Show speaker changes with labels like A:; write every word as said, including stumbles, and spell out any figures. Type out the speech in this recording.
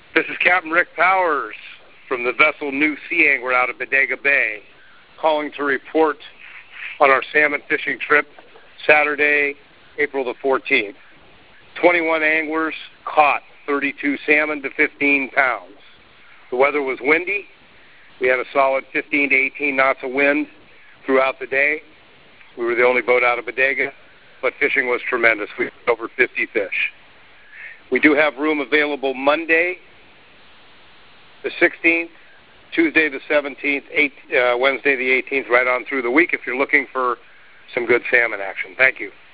A: This is Captain Rick Powers from the vessel New Sea Angler out of Bodega Bay, calling to report on our salmon fishing trip Saturday, April the fourteenth. twenty-one anglers caught thirty-two salmon to fifteen pounds. The weather was windy. We had a solid fifteen to eighteen knots of wind throughout the day. We were the only boat out of Bodega, but fishing was tremendous. We had over fifty fish. We do have room available Monday, the sixteenth, Tuesday the seventeenth, eight, uh, Wednesday the eighteenth, right on through the week if you're looking for some good salmon action. Thank you.